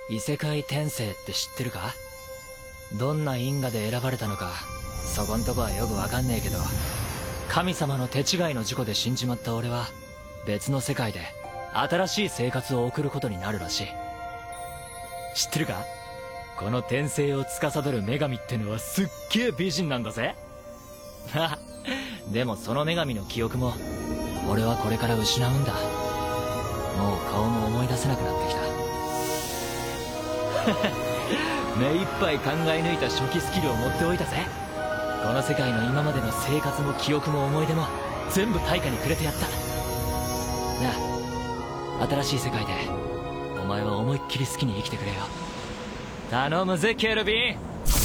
異世界転生って知ってるか？どんな因果で選ばれたのかそこんとこはよくわかんねえけど、神様の手違いの事故で死んじまった俺は別の世界で新しい生活を送ることになるらしい。知ってるか？この転生を司る女神ってのはすっげえ美人なんだぜ。でもその女神の記憶も俺はこれから失うんだ。もう顔も思い出せなくなってきた。目いっぱい考え抜いた初期スキルを持っておいたぜ。この世界の今までの生活も記憶も思い出も全部対価にくれてやった。なあ、新しい世界でお前は思いっきり好きに生きてくれよ。頼むぜケルビン。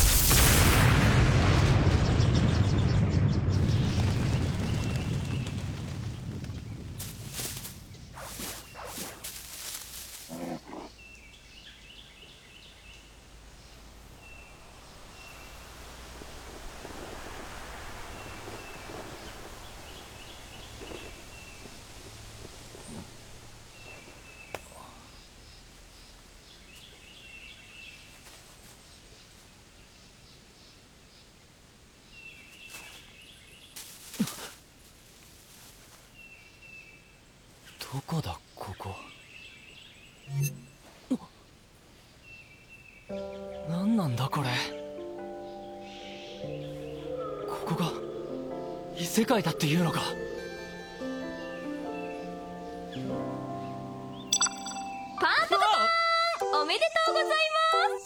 どこだここ。何なんだこれ。ここが異世界だっていうのか。 パートおめでとうございます。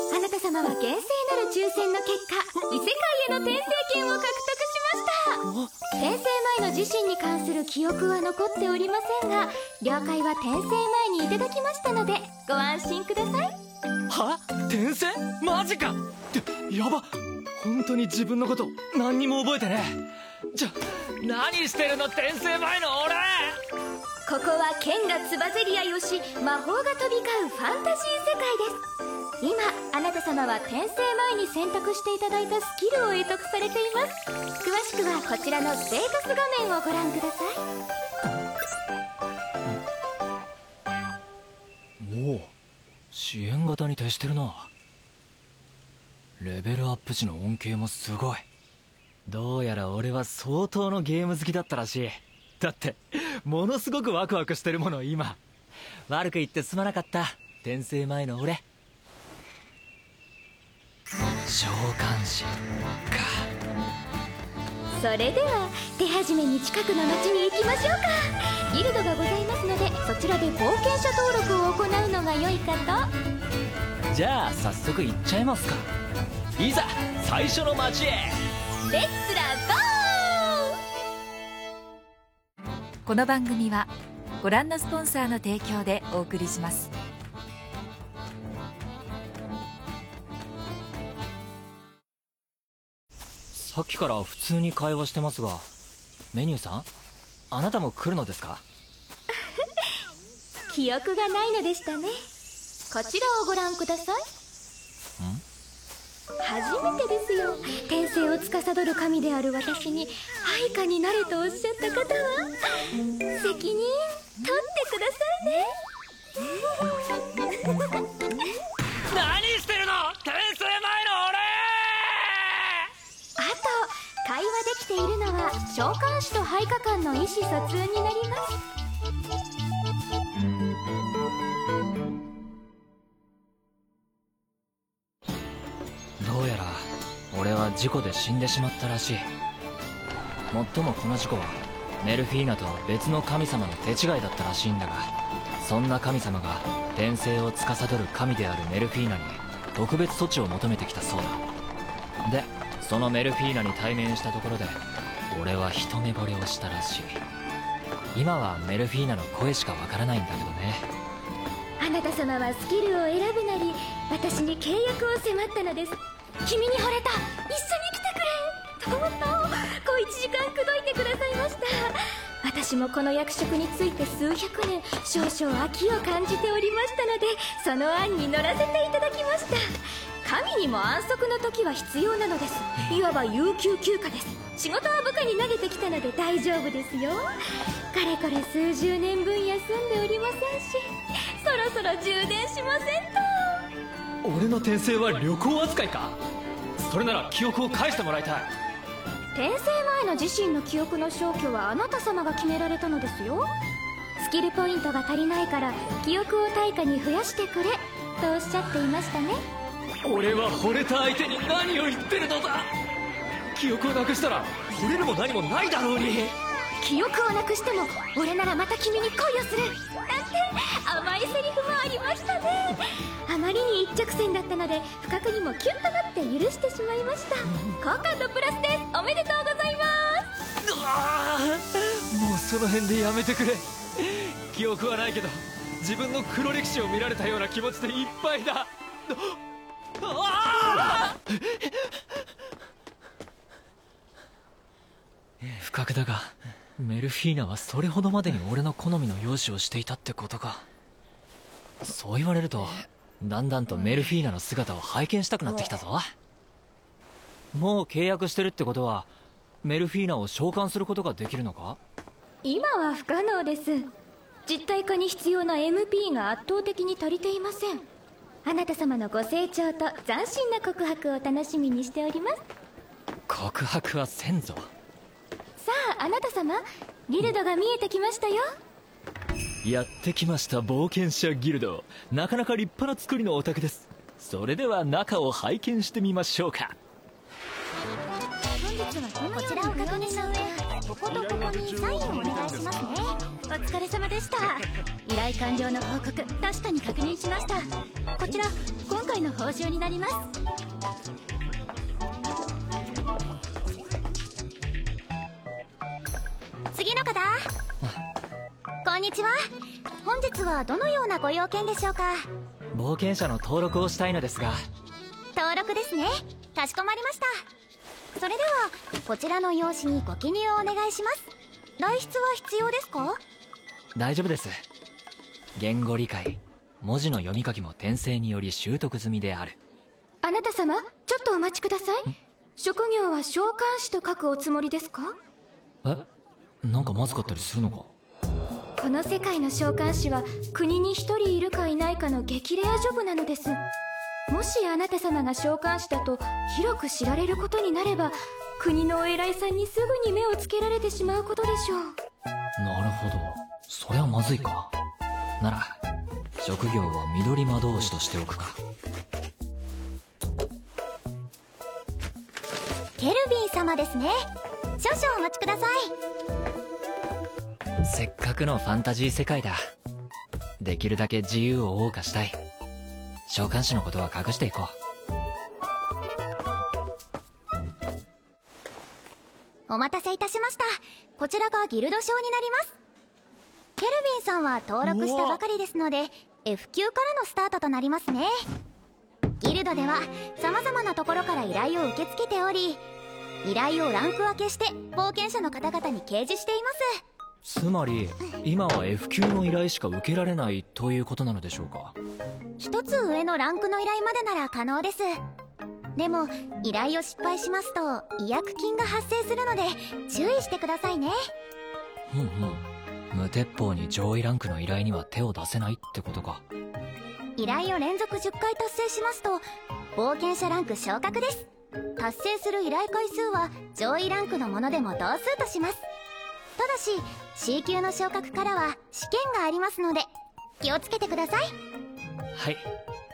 あなた様は厳正なる抽選の結果異世界への転生権を獲得しました。転生前の自身に関する記憶は残っておりませんが、了解は転生前にいただきましたのでご安心ください。 は？転生？マジかってやば。本当に自分のこと何にも覚えてねえ。何してるの転生前の俺。 ここは剣がつばぜり合いをし魔法が飛び交うファンタジー世界です。今あなた様は転生前に選択していただいたスキルを得得されています。詳しくはこちらのステータス画面をご覧ください。おお、支援型に徹してるな。レベルアップ時の恩恵もすごい。どうやら俺は相当のゲーム好きだったらしい。だってものすごくワクワクしてるもの今。悪く言ってすまなかった、転生前の俺。召喚師か。 それでは手始めに近くの町に行きましょうか。ギルドがございますのでそちらで冒険者登録を行うのが良いかと。 じゃあ早速行っちゃいますか。いざ最初の町へ。 レッツラゴー。 この番組はご覧のスポンサーの提供でお送りします。 さっきから普通に会話してますが、メニューさん、あなたも来るのですか？ 記憶がないのでしたね。こちらをご覧ください。初めてですよ、転生を司る神である私に配下になれとおっしゃった方は。責任取ってくださいね。 何してるの転生前の俺。 あと会話できているのは召喚師と配下間の意思疎通になります。 どうやら俺は事故で死んでしまったらしい。もっともこの事故はメルフィーナとは別の神様の手違いだったらしいんだが、そんな神様が転生を司る神であるメルフィーナに特別措置を求めてきたそうだ。でそのメルフィーナに対面したところで俺は一目惚れをしたらしい。今はメルフィーナの声しかわからないんだけどね。 あなた様はスキルを選ぶなり私に契約を迫ったのです。君に惚れた、一緒に来てくれとうとう小1時間口説いてくださいました。私もこの役職について数百年、少々飽きを感じておりましたのでその案に乗らせていただきました。神にも安息の時は必要なのです。いわば有給休暇です。仕事は部下に投げてきたので大丈夫ですよ。かれこれ数十年分休んでおりませんし、そろろそろ充電しませんと。 俺の転生は旅行扱いか？それなら記憶を返してもらいたい。 転生前の自身の記憶の消去はあなた様が決められたのですよ。スキルポイントが足りないから記憶を対価に増やしてくれとおっしゃっていましたね。 俺は惚れた相手に何を言ってるのだ。記憶をなくしたら惚れるも何もないだろうに。 記憶をなくしても俺ならまた君に恋をするなんて甘いセリフもありましたね。あまりに一直線だったので不覚にもキュッとなって許してしまいました。好感度プラスです。おめでとうございます。 もうその辺でやめてくれ。記憶はないけど自分の黒歴史を見られたような気持ちでいっぱいだ。不覚だがメルフィーナはそれほどまでに俺の好みの容姿をしていたってことか。そう言われるとだんだんとメルフィーナの姿を拝見したくなってきたぞ。もう契約してるってことはメルフィーナを召喚することができるのか？ 今は不可能です。実体化に必要な MP が圧倒的に足りていません。あなた様のご成長と斬新な告白を楽しみにしております。 告白はせんぞ。 さああなた様、ギルドが見えてきましたよ。 やってきました冒険者ギルド。なかなか立派な作りのお宅です。それでは中を拝見してみましょうか。 本日はこちらを確認した上、こことここにサインをお願いしますね。お疲れ様でした。依頼完了の報告、確かに確認しました。こちら今回の報酬になります。次の方、こんにちは。本日はどのようなご用件でしょうか？ 冒険者の登録をしたいのですが。 登録ですね。かしこまりました。それではこちらの用紙にご記入をお願いします。代筆は必要ですか？ 大丈夫です。言語理解、文字の読み書きも転生により習得済みである。 あなた様、ちょっとお待ちください。職業は召喚師と書くおつもりですか？ え、なんかまずかったりするのか？ この世界の召喚師は国に一人いるかいないかの激レアジョブなのです。もしあなた様が召喚師だと広く知られることになれば、国のお偉いさんにすぐに目をつけられてしまうことでしょう。 なるほど、それはまずいか。なら職業は緑魔導士としておくか。 ケルビン様ですね。少々お待ちください。 せっかくのファンタジー世界だ。できるだけ自由を謳歌したい。召喚師のことは隠していこう。お待たせいたしました。こちらがギルド章になります。ケルビンさんは登録したばかりですので F 級からのスタートとなりますね。ギルドでは様々なところから依頼を受け付けており、依頼をランク分けして冒険者の方々に掲示しています。 つまり今は F 級の依頼しか受けられないということなのでしょうか？ 一つ上のランクの依頼までなら可能です。でも依頼を失敗しますと違約金が発生するので注意してくださいね。 無鉄砲に上位ランクの依頼には手を出せないってことか。 依頼を連続10回達成しますと冒険者ランク昇格です。達成する依頼回数は上位ランクのものでも同数とします。ただし C 級の昇格からは試験がありますので気をつけてください。 はい。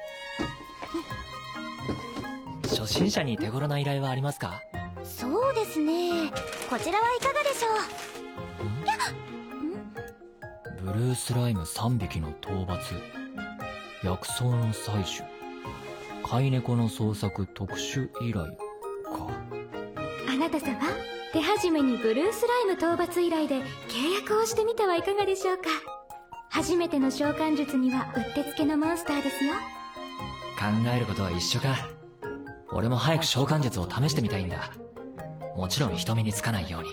初心者に手頃な依頼はありますか？ そうですね、こちらはいかがでしょう？ ブルースライム3匹の討伐、薬草の採取、飼い猫の捜索特殊依頼か。 あなた様、手始めにブルースライム討伐依頼で契約をしてみてはいかがでしょうか？初めての召喚術にはうってつけのモンスターですよ。 考えることは一緒か。俺も早く召喚術を試してみたいんだ。もちろん人目につかないように。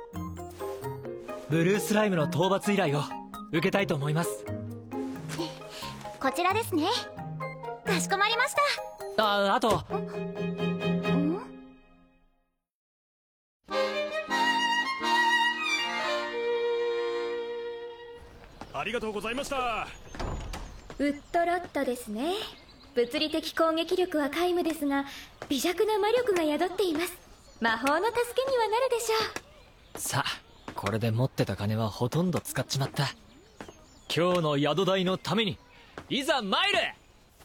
ブルースライムの討伐依頼を受けたいと思います。 こちらですね。かしこまりました。 あとありがとうございました。 ウッドロットですね。物理的攻撃力は皆無ですが、微弱な魔力が宿っています。魔法の助けにはなるでしょう。 さあ、これで持ってた金はほとんど使っちまった。今日の宿代のためにいざ参る。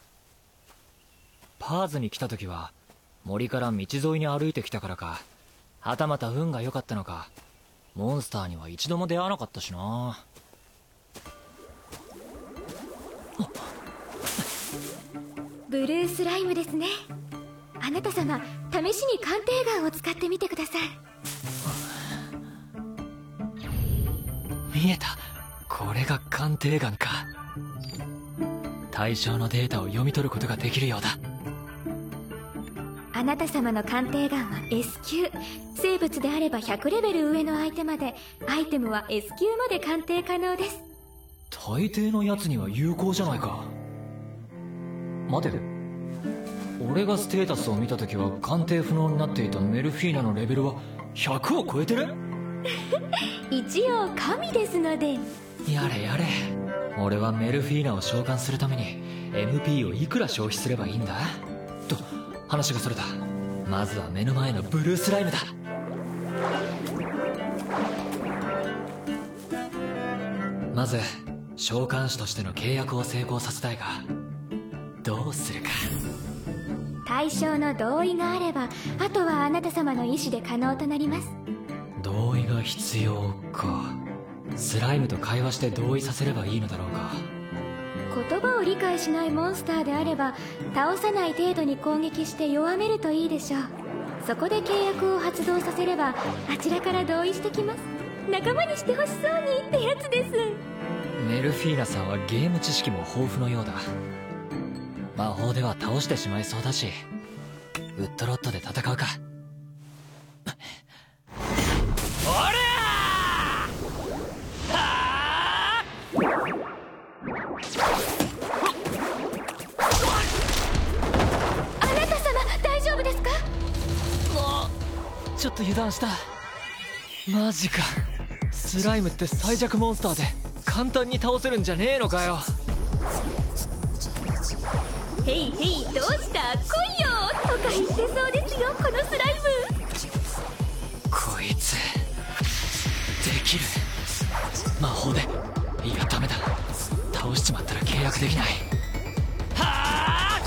パーズに来た時は森から道沿いに歩いてきたからか、はたまた運が良かったのか、モンスターには一度も出会わなかったしな。 ブルースライムですね。あなた様、試しに鑑定眼を使ってみてください。 見えた。これが鑑定眼か。対象のデータを読み取ることができるようだ。 あなた様の鑑定眼は S 級。生物であれば100レベル上の相手まで、アイテムは S 級まで鑑定可能です。 大抵のやつには有効じゃないか。待て、俺がステータスを見た時は鑑定不能になっていたメルフィーナのレベルは100を超えてる。 一応神ですので。 やれやれ。俺はメルフィーナを召喚するために MP をいくら消費すればいいんだと。話がそれた。まずは目の前のブルースライムだ。まず召喚師としての契約を成功させたいが、どうするか。 対象の同意があれば、あとはあなた様の意思で可能となります。 同意が必要か。スライムと会話して同意させればいいのだろうか。 言葉を理解しないモンスターであれば、倒さない程度に攻撃して弱めるといいでしょう。そこで契約を発動させれば、あちらから同意してきます。仲間にしてほしそうにってやつです。 メルフィーナさんはゲーム知識も豊富のようだ。魔法では倒してしまいそうだし、ウッドロットで戦うか。おりゃー！はあなた様、大丈夫ですか？ ちょっと油断した。マジか。スライムって最弱モンスターで簡単に倒せるんじゃねえのかよ。 ヘイヘイ、どうした？来いよとか言ってそうですよ、このスライム。 こいつできる。魔法で。いやダメだ、倒しちまったら契約できない。はあ！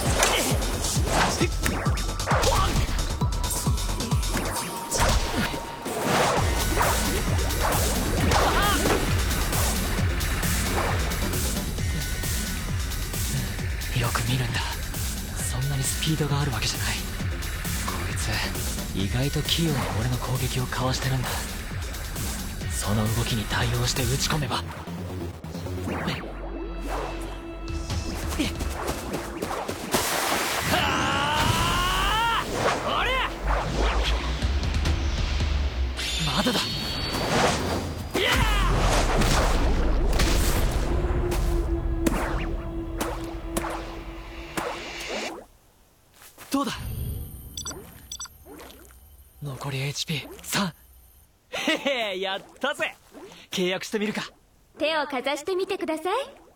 よく見るんだ。そんなにスピードがあるわけじゃない。こいつ意外と器用に俺の攻撃をかわしてるんだ。その動きに対応して打ち込めば。はあ！おりゃ！まだだ。どうだ。残り HP3。へへ、やったぜ。契約してみるか。 手をかざしてみてください。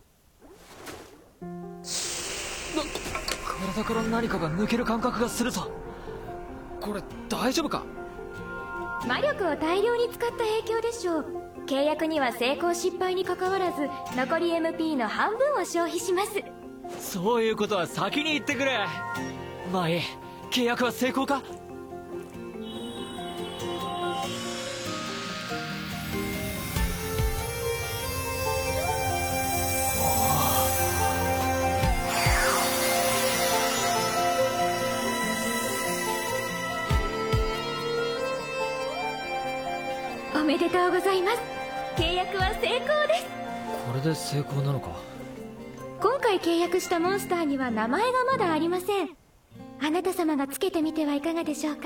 体から何かが抜ける感覚がするぞ。これ大丈夫か。 魔力を大量に使った影響でしょう。契約には成功失敗にかかわらず、残り MP の半分を消費します。 そういうことは先に言ってくれ。まあいい。契約は成功か。 おめでとうございます。契約は成功です。 これで成功なのか。 今回契約したモンスターには名前がまだありません。あなた様がつけてみてはいかがでしょうか。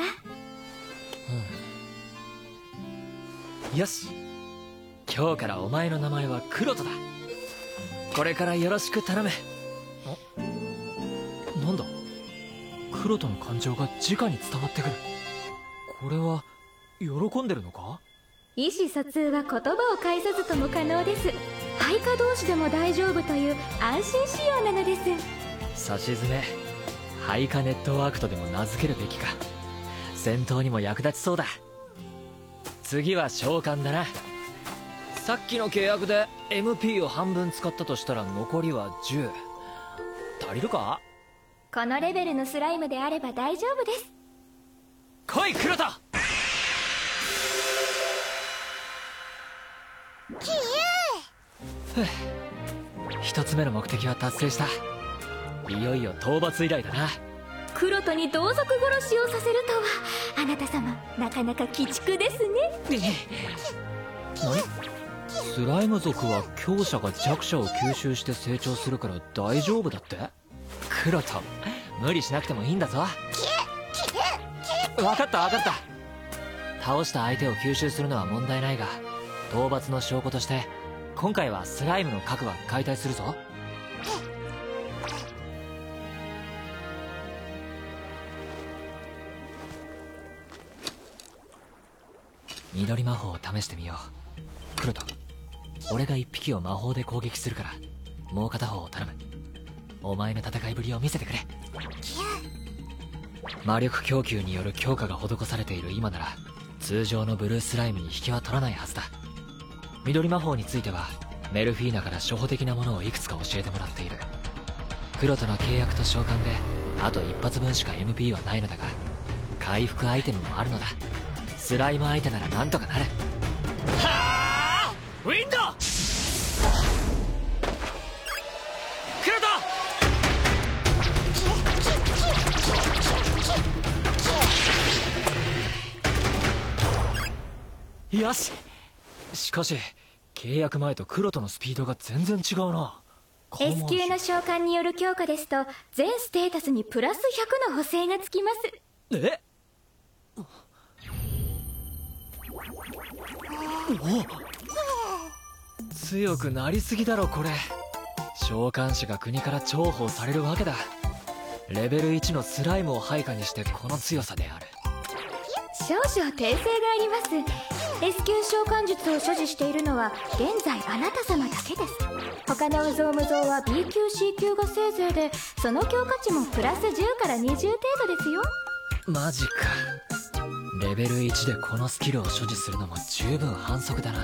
よし、今日からお前の名前はクロトだ。これからよろしく頼む。なんだ、クロトの感情が直に伝わってくる。これは喜んでるのか。 意思疎通は言葉を介さずとも可能です。は配下同士でも大丈夫という安心仕様なのです。 さしずめ配下ネットワークとでも名付けるべきか。戦闘にも役立ちそうだ。次は召喚だな。さっきの契約で MP を半分使ったとしたら残りは10。足りるか？ このレベルのスライムであれば大丈夫です。 来い黒田。一つ目の目的は達成した。いよいよ討伐依頼だな。 黒人に同族殺しをさせるとは、あなた様なかなか鬼畜ですね。 何？スライム族は強者が弱者を吸収して成長するから大丈夫だって？黒人無理しなくてもいいんだぞ。分かった分かった。倒した相手を吸収するのは問題ないが、討伐の証拠として今回はスライムの核は解体するぞ。緑魔法を試してみよう。黒人、俺が一匹を魔法で攻撃するから、もう片方を頼む。お前の戦いぶりを見せてくれ。魔力供給による強化が施されている今なら、通常のブルースライムに引きは取らないはずだ。緑魔法についてはメルフィーナから初歩的なものをいくつか教えてもらっている。黒との契約と召喚であと一発分しか MP はないのだが、回復アイテムもあるのだ。スライム相手ならなんとかなる。はあ、ウィンド黒とよし。しかし契約前と黒とのスピードが全然違うな。 S 級の召喚による強化ですと、全ステータスにプラス100の補正がつきます。 え？強くなりすぎだろこれ。召喚士が国から重宝されるわけだ。レベル1のスライムを配下にしてこの強さである。 少々訂正があります。 S 級召喚術を所持しているのは現在あなた様だけです。他の有象無象は B 級 C 級がせいぜいで、その強化値もプラス10から20程度ですよ。 マジか。レベル1でこのスキルを所持するのも十分反則だな。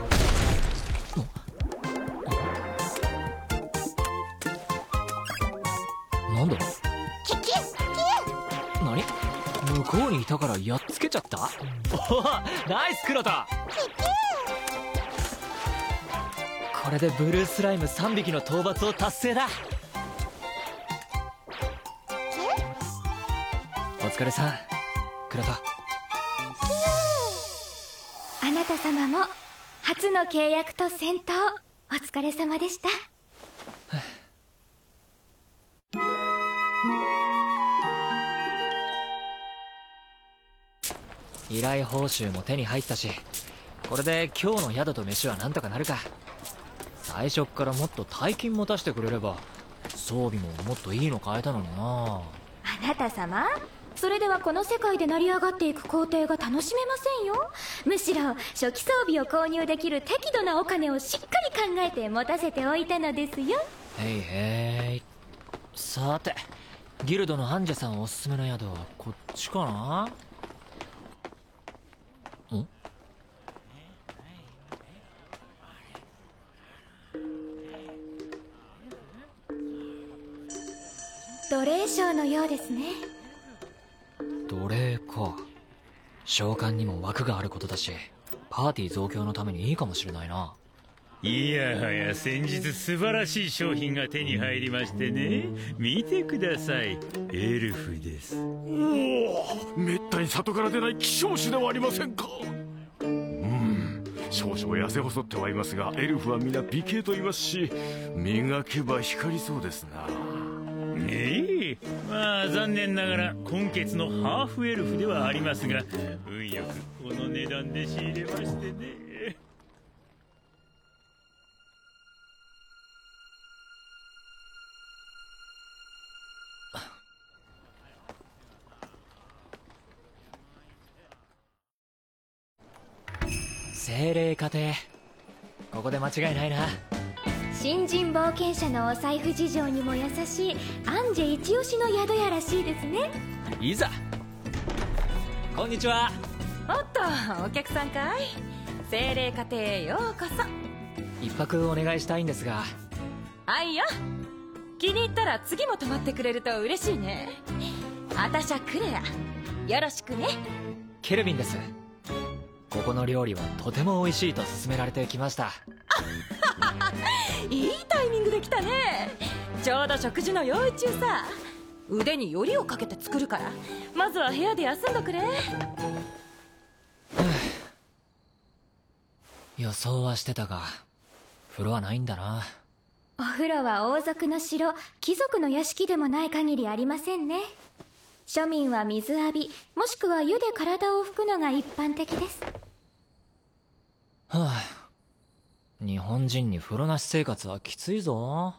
なんだ？何？向こうにいたからやっつけちゃった？おお、ナイス黒田。これでブルースライム3匹の討伐を達成だ。お疲れさん黒田。 あなた様も初の契約と戦闘お疲れ様でした。 依頼報酬も手に入ったし、これで今日の宿と飯はなんとかなるか。最初っからもっと大金持たせてくれれば装備ももっといいの買えたのにな。 あなた様、それではこの世界で成り上がっていく工程が楽しめませんよ。むしろ初期装備を購入できる適度なお金をしっかり考えて持たせておいたのですよ。 へいへい。さてギルドのアンジェさんおすすめの宿はこっちかな。 奴隷商のようですね。 奴隷か。召喚にも枠があることだし、パーティー増強のためにいいかもしれないな。 いやはや先日素晴らしい商品が手に入りましてね。見てください、エルフです。 おお、めったに里から出ない希少種ではありませんか。少々痩せ細ってはいますが、エルフは皆美形と言いますし、磨けば光りそうですな。 ええ、まあ残念ながら今月のハーフエルフではありますが、運よくこの値段で仕入れましてね。 精霊家庭、ここで間違いないな。 新人冒険者のお財布事情にも優しいアンジェ一押しの宿屋らしいですね。 いざ。こんにちは。 おっと、お客さんかい。精霊家庭へようこそ。 一泊お願いしたいんですが。 はいよ。気に入ったら次も泊まってくれると嬉しいね。あたしゃクレア、よろしくね。 ケルビンです。ここの料理はとても美味しいと勧められてきました。 いいタイミングで来たね。ちょうど食事の用意中さ。腕によりをかけて作るから、まずは部屋で休んどくれ。 予想はしてたが、風呂はないんだな。 お風呂は王族の城、貴族の屋敷でもない限りありませんね。庶民は水浴び、もしくは湯で体を拭くのが一般的です。 はあ、日本人に風呂なし生活はきついぞ。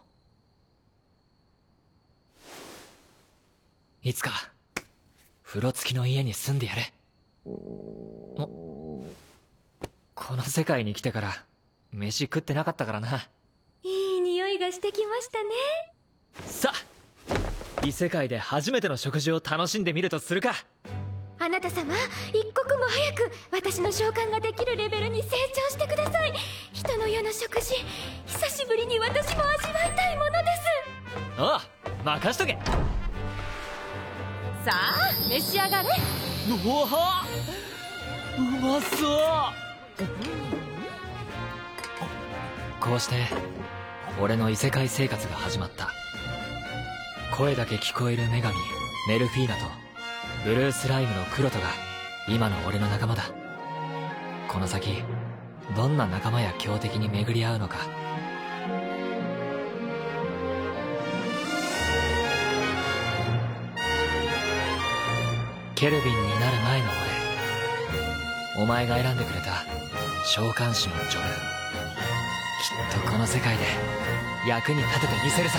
いつか風呂付きの家に住んでやれ。この世界に来てから飯食ってなかったからな。 いい匂いがしてきましたね。 さあ、異世界で初めての食事を楽しんでみるとするか。 あなた様、一刻も早く私の召喚ができるレベルに成長してください。人の世の食事、久しぶりに私も味わいたいものです。 ああ、任しとけ。 さあ、召し上がれ。 うわ、うまそう。こうして俺の異世界生活が始まった。声だけ聞こえる女神メルフィーナとブルースライムのクロトが今の俺の仲間だ。この先どんな仲間や強敵に巡り合うのか。ケルビンになる前の俺、お前が選んでくれた召喚師のジョル、きっとこの世界で役に立ててみせるさ。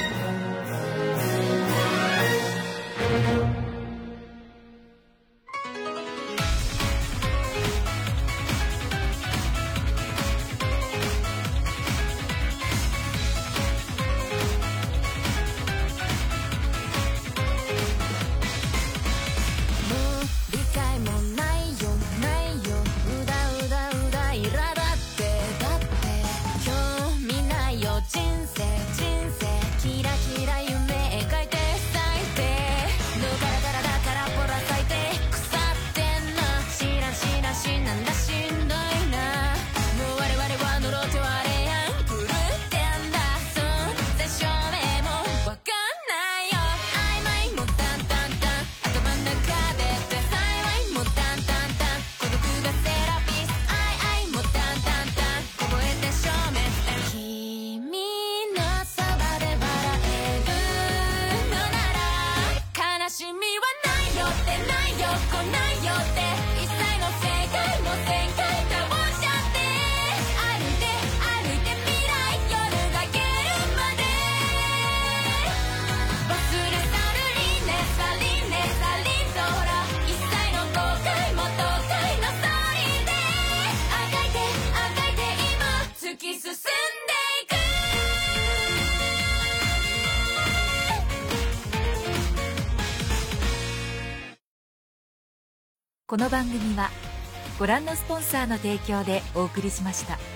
理解もないよないよ、うだうだうだいらだってだって興味ないよ人生人生、キラキラ夢描いて咲いてぬからからだからほら咲いて腐ってんな、知らん知らんしなんだしんどいな、もう我々は呪ってはれやん狂ってんだ、存在証明もわかんないよ、曖昧もタンタンタン頭の中でって幸いもタンタンタン孤独がセラピス愛もタンタンタン覚えて証明君のそばで笑えるのなら悲しみはないよってないよ来ないよって一切の正解も全開倒しちゃって歩いて歩いて未来夜が明けるまで忘れ去るリネサリネサリンとほら一切の後悔も倒壊のソリであがいて今突き進んでいく。 この番組はご覧のスポンサーの提供でお送りしました。